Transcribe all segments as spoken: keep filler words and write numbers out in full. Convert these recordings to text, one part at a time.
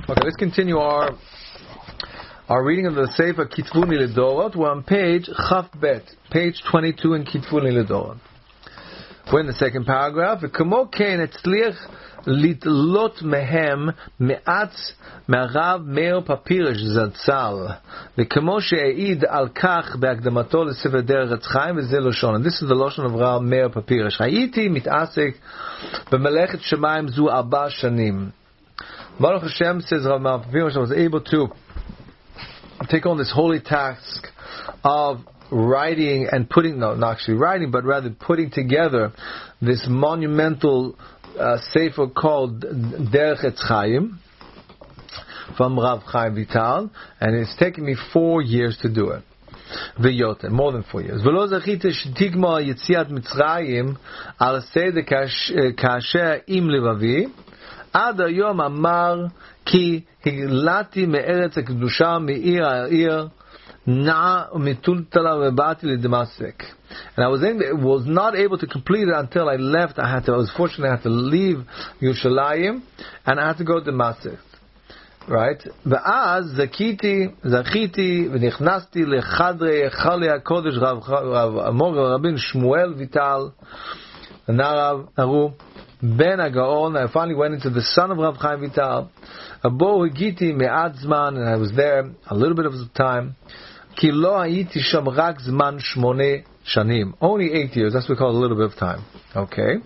Okay, let's continue our our reading of the Sefer Kitvuni Ledorot. We're on page Chaf Bet, page twenty-two in Kitvuni Ledorot. We're in the second paragraph. V'kamo ken etzliach litlot mehem me'at me'arav Meir Papirish Zatzal. V'kamo she'eid al kach be'akdamato l'Sefer Derech Etz Chaim v'zeh loshon. And this is the loshon of Rav Meir Papirish. Hayiti mit'asek b'melechet shemayim zu arba shanim. Baruch Hashem, says Rav Meir Papirish, I was able to take on this holy task of writing and putting, no, not actually writing, but rather putting together this monumental uh, sefer called Derech Etz Chaim from Rav Chaim Vital, and it's taken me four years to do it. V'yoter, more than four years. V'lo zachite shtigma yetziat Mitzrayim al seder kasher im levavi ad hayom amar ki higilati me'eretz ha'kedusha me'ir ha'ir na'a u'mitultala ve'ba'ati leDamasek. And I was, in, was not able to complete it until I left. I had to. I was fortunate. I had to leave Yerushalayim, and I had to go to Damascus. Right? ואז זכיתי, זכיתי ונכנסתי לחדרי היכלי הקודש רב המור רבין שמואל ויטל הנער הרו Ben Agaon. I finally went into the son of Rav Chaim Vital. Abo Higiti Me'at Zman, and I was there a little bit of time. Ki lo hayiti sham rak zman shmone shanim. Only eight years. That's what we call a little bit of time. Okay.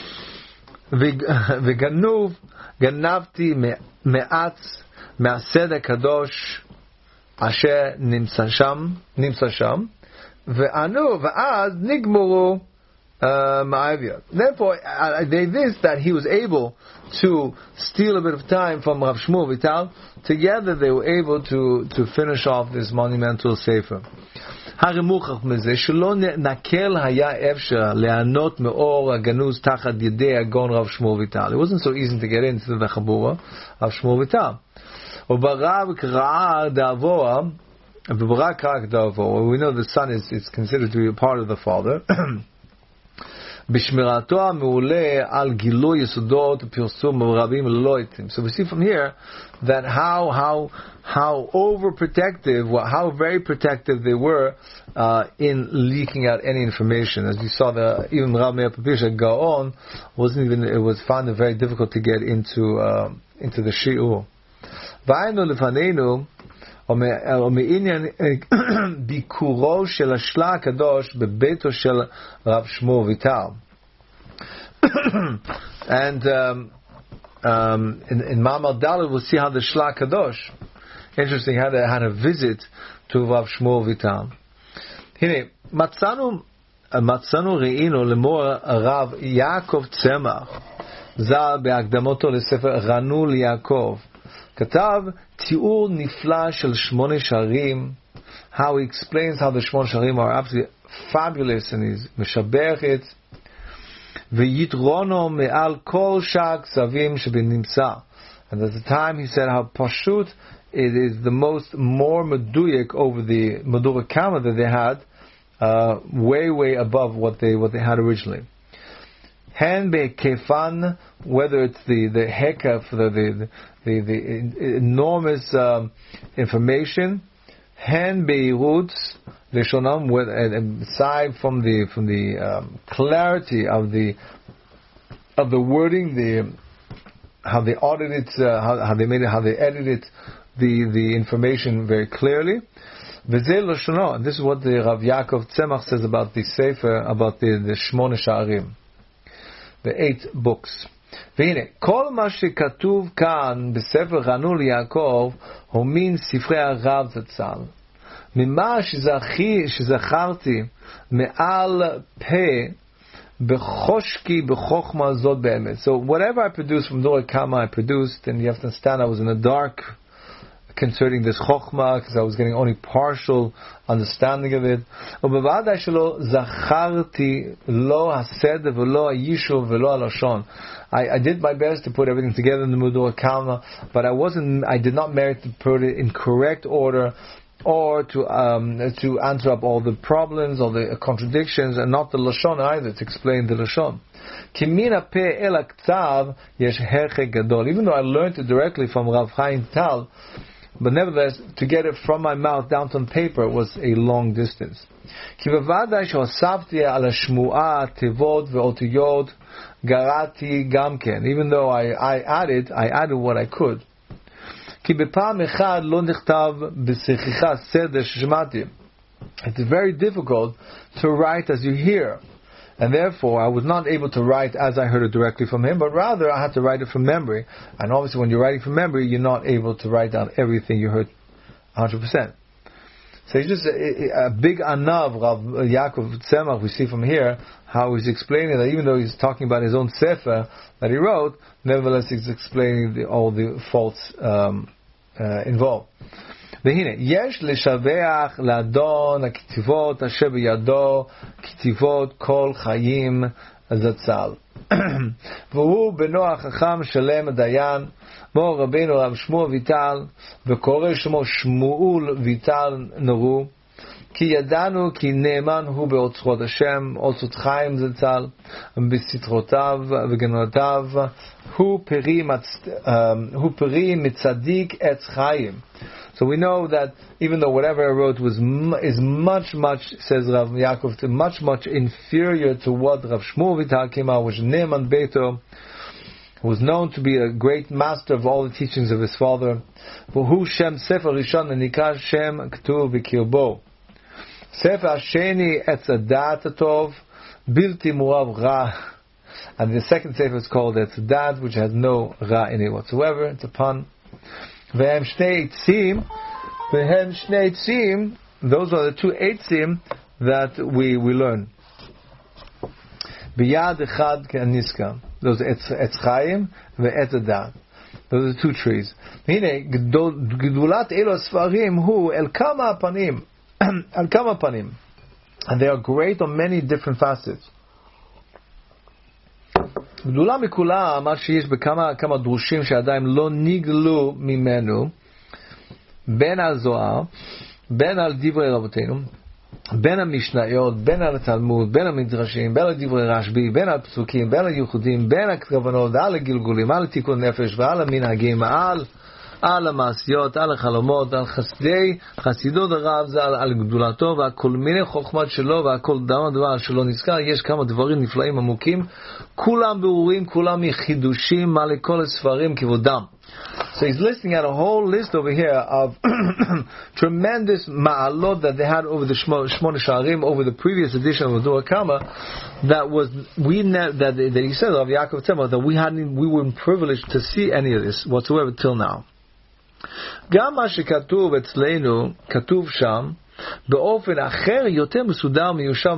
V'ganuv ganavti me'at me'ased hakadosh asher nimsa sham nimsa sham. Ve'anu v'az nigmuru. Um, Therefore, uh, they this that he was able to steal a bit of time from Rav Shmuel Vital. Together, they were able to to finish off this monumental sefer. Harimuchach mezeh shelo nakel haya efshar le'anot me'or haganuz tachat yedei Agon Rav Shmuel Vital. It wasn't so easy to get into the Chabura of Shmuel Vital. Ubarav k'ra'a da'avoa, v'bara k'ra'a da'avoa. We know the son is is considered to be a part of the father. בשמירתו המעולה על גילוי יסודות ופרסום רבים ללא עתים. So we see from here that how how how overprotective, how very protective they were uh, in leaking out any information. As you saw, the even Rav Meir Papirish Gaon wasn't even, it was found it very difficult to get into uh, into the shiur. והיינו לפנינו ומעניין ביקורו של השלה הקדוש בביתו של רב שמואל ויטל. And um, um, in, in Ma'amar Dalet we'll see how the Shla Kadosh, interesting, had a, had a visit to Rav Shmuel Vital. הנה, מצאנו מצאנו ראינו למור הרב יעקב צמח ז"ל בהקדמתו לספר רנו ליעקב, כתב תיאור נפלא של שמונה שערים, how he explains how the שמונה שערים are absolutely fabulous, and he's משבח את ויתרונו מעל כל שאר כסבים שבנמצא. And at the time he said how pashut it is the most more meduyek over the Madura Kama that they had, uh, way way above what they what they had originally. Hen be'kefan, whether it's the the hekaf, the the the, the enormous um, information. Hen beirutz leshonam, aside from the from the um, clarity of the of the wording, the how they audited it, uh, how, how they made it, how they edited the the information very clearly. V'zeh loshono, and this is what the Rav Yaakov Tzemach says about the sefer, about the the Shmone Sha'arim, the eight books. והנה, כל מה שכתוב כאן בספר רנו ליעקב הוא מן ספרי הרב זצ"ל. ממה שזכי, שזכרתי מעל פה בחושקי בחוכמה זאת באמת. So whatever I produced from Dora Kama I produced, and you have to understand I was in the dark concerning this chokhmah because I was getting only partial understanding of it. ובוודאי שלא זכרתי לא הסדר ולא היישוב ולא הלשון. I, I did my best to put everything together in the Mudor Kalma, but I wasn't, I did not merit to put it in correct order or to um, to answer up all the problems or the contradictions, and not the lashon either, to explain the lashon. Even though I learned it directly from Rav Chaim Tal, but nevertheless, to get it from my mouth down to paper was a long distance. Even though I, I added, I added what I could. It's very difficult to write as you hear. And therefore, I was not able to write as I heard it directly from him, but rather I had to write it from memory. And obviously when you're writing from memory, you're not able to write down everything you heard one hundred percent. So it's just a, a big anav, Rav Yaakov Tzemach, we see from here, how he's explaining that even though he's talking about his own sefer that he wrote, nevertheless he's explaining the, all the faults um, uh, involved. והנה, יש לשבח לאדון הכתיבות אשר בידו כתיבות כל חיים זצ"ל. והוא בנו החכם שלם דיין, מו רבינו רב שמואל ויטל, וקורא שמו שמואל ויטל נורו, כי ידענו כי נאמן הוא באוצרות השם, אוצרות חיים זצ"ל, בסתרותיו וגנותיו, הוא פרי, מצ... הוא פרי מצדיק עץ חיים. So we know that even though whatever I wrote was is much, much, says Rav Yaakov, much, much inferior to what Rav Shmuel Vital came out, which Ne'eman Beito, who was known to be a great master of all the teachings of his father. Who Shem Sefer Rishon Nikra Shem K'tuv B'Kirbo. Sefer Hasheni Etz Adat Tov Bilti Murav Ra. And the second sefer is called Etz Adat, which has no Ra in it whatsoever. It's a pun. V'hem shnei eitzim, v'hem shnei eitzim, those are the two eitzim that we, we learn. B'yad echad k'aniska, those are Etz Chaim ve'etz Adat. Those are the two trees. Hine, gdulat elo sfarim hu el kama panim, el kama panim. And they are great on many different facets. גדולה מכולה, מה שיש בכמה כמה דרושים שעדיין לא נגלו ממנו, בין הזוהר, בין על דברי רבותינו, בין המשניות, בין על התלמוד, בין המדרשים, בין על דברי רשב"י, בין על פסוקים, בין על ייחודים, בין הכוונות, על הגלגולים, על תיקון נפש ועל המנהגים, על על המעשיות, על החלומות, על חסידי, חסידות הרב זה על, על גדולתו ועל כל מיני חוכמות שלו ועל כל דבר דבר שלא נזכר. יש כמה דברים נפלאים עמוקים, כולם ברורים, כולם מחידושים, מה לכל הספרים כבודם. So he's listing out a whole list over here of tremendous ma'alot that they had over the Shmona Sha'arim, over the previous edition of the Dura Kama, that was we ne- that, that he said of Yaakov Tzemach that we hadn't we weren't privileged to see any of this whatsoever till now. גם מה שכתוב אצלנו, כתוב שם, באופן אחר יותר מסודר, מיושב,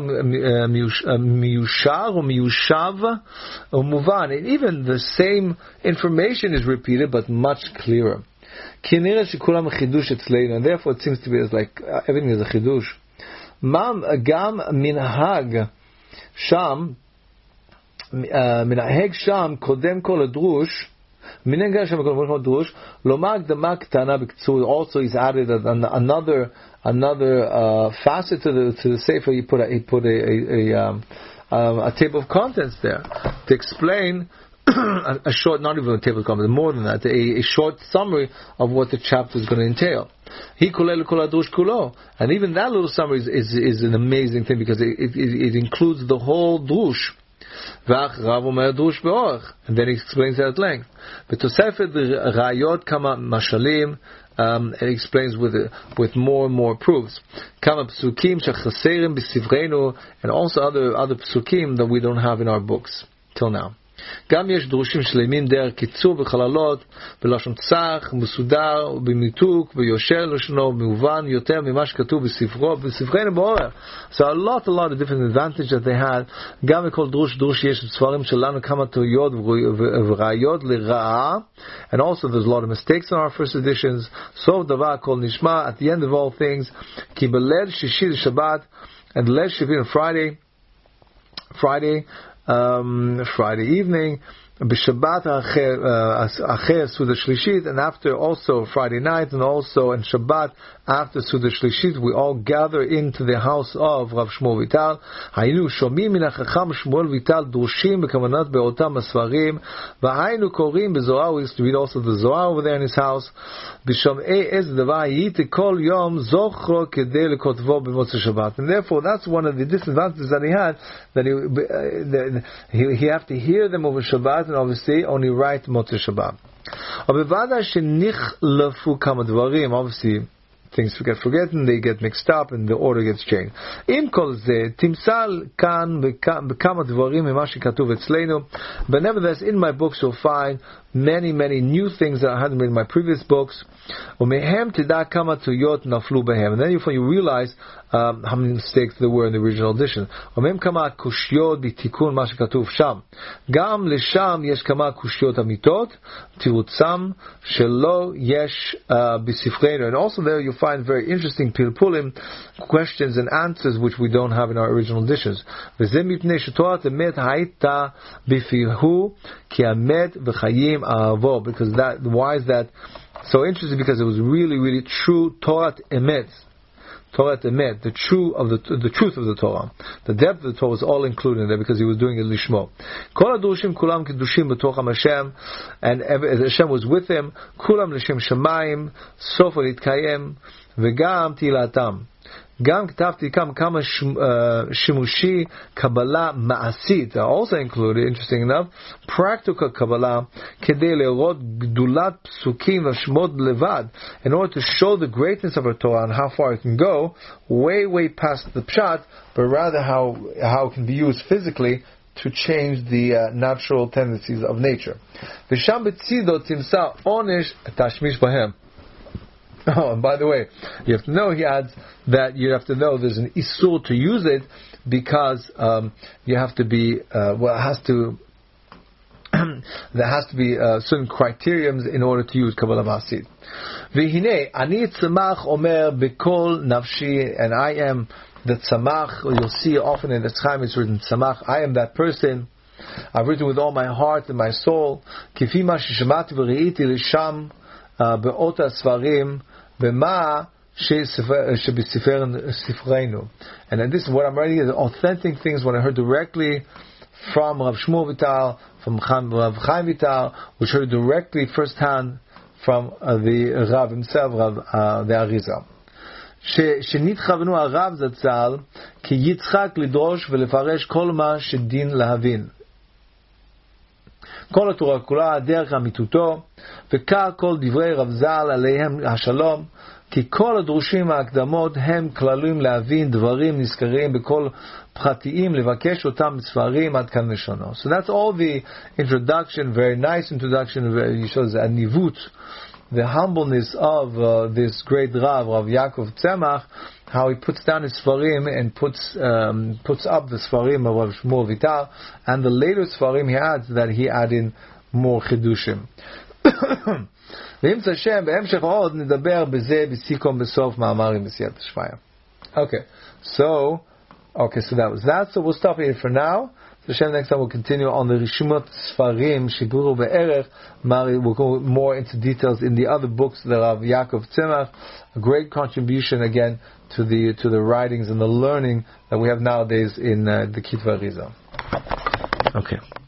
מיושר או מיושב ומובן. And even the same information is repeated, but much clearer. כי נראה שכולם חידוש אצלנו, and therefore it seems to be like uh, everything is a חידוש. גם מנהג שם, מנהג שם קודם כל הדרוש, also he's added another another uh, facet to the to the sefer. He put a, he put a a, a, um, a table of contents there to explain a, a short, not even a table of contents, more than that, a, a short summary of what the chapter is going to entail. He kolel kol hadrush kulo, and even that little summary is is, is an amazing thing because it, it, it includes the whole drush. And then he explains that at length. בתוספת ראיות כמה משלים, um, it explains with with more and more proofs. כמה פסוקים שחסרים בספרנו, and also other other psukim that we don't have in our books till now. גם יש דרושים שלמים דרך קיצור וחללות בלשון צח, מסודר, במיתוק, ביושר לשונו, במובן יותר ממה שכתוב בספרו, בספרנו באורח. So a lot, a lot of different advantages that they had. גם בכל דרוש, דרוש יש בספרים שלנו כמה טעויות וראיות לרעה. And also there's a lot of mistakes in our first editions. סוף דבר הכל נשמע, at the end of all things, כי בליל שישי לשבת, and ליל שביעי on Friday, Friday, Um, Friday evening, B'Shabbat Acher Suda Shlishit, and after also Friday night, and also in Shabbat after Suda Shlishit, we all gather into the house of Rav Shmuel Vital. Haynu shomim min hachacham Shmuel Vital drushim b'kavanot be'otam asfarim, v'haynu korim b'Zohar. We used to read also the Zohar over there in his house. B'shomei ez davar yite kol yom zochro kedei lekotvo b'motzei Shabbat. And therefore, that's one of the disadvantages that he had, that he uh, he, he have to hear them over Shabbat, and obviously only write Motzei Shabbat. Obviously, things get forgotten, they get mixed up, and the order gets changed. Im kol ze timsal kan bekama dvarim mima shekatuv etzleinu. But nevertheless, in my books you'll find many, many new things that I hadn't made in my previous books. Umehem teda kama tuyot naflu behem. And then you, you realize um, how many mistakes there were in the original edition. Umehem kama kushyot bitikun ma shekatuv sham. Gam lesham yesh kama kushyot amitot tirutzam shelo yesh b'sifreinu. And also there you find very interesting pilpulim, questions and answers which we don't have in our original editions. V'zeh mipnei shetorat emet haita b'fihu ki amet v'chayim ahavo. Because that, why is that so interesting? Because it was really, really true Torah emet. Torah emet, the true of the the truth of the Torah, the depth of the Torah was all included in there because he was doing it lishmo. Kol hadushim kulam kedushim b'tocham Hashem, and as Hashem was with him, kulam l'shem shamayim, sof litkayem, v'gam tilatam. Gam ketavti kam kama shimushi kabbalah ma'asit are also included. Interesting enough, practical kabbalah kedei le'orot gdulat psukim v'shmod levad, in order to show the greatness of our Torah and how far it can go, way way past the pshat, but rather how how it can be used physically to change the uh, natural tendencies of nature. V'sham betzido timsa onish tashmish bahem. Oh, and by the way, you have to know, he adds that you have to know there's an isur to use it because um, you have to be, uh, well, it has to, there has to be uh, certain criteriums in order to use Kabbalah Ma'asit. V'hinei, ani tzamach omer bekol nafshi, and I am the tzamach, you'll see often in the Tzchaim it's written tzamach, I am that person, I've written with all my heart and my soul, kifi ma sheshamati v're'iti l'sham be'ota svarim, b'ma sheb'sifreinu. And this is what I'm writing, is authentic things what I heard directly from Rav Shmuel Vital, from Rav Chaim Vital, which heard directly firsthand from uh, the Rav himself, Rav uh, the Arizal. שנתכוונו הרב זצ"ל כי יצחק לדרוש ולפרש כל מה שדין להבין. כל התורה כולה דרך אמיתותו, וכך כל דברי רב ז"ל עליהם השלום, כי כל הדרושים ההקדמות הם כללים להבין דברים נזכרים בכל פרטיים, לבקש אותם בספרים עד כאן לשונו. So that's all the introduction, very nice introduction, very, shows a nivut, the humbleness of uh, this great Rav, Rav Yaakov Tzemach, how he puts down his Sfarim and puts um, puts up the Sfarim of Rav Shmuel Vital, and the later Sfarim he adds that he add in more Chidushim. Okay, so okay, so that was that. So we'll stop here for now. So Hashem, next time we'll continue on the Rishimot Sfarim Shiburu Be'erech. We'll go more into details in the other books that Rav Yaakov Tzemach. A great contribution again to the to the writings and the learning that we have nowadays in uh, the Kitva Arizal. Okay.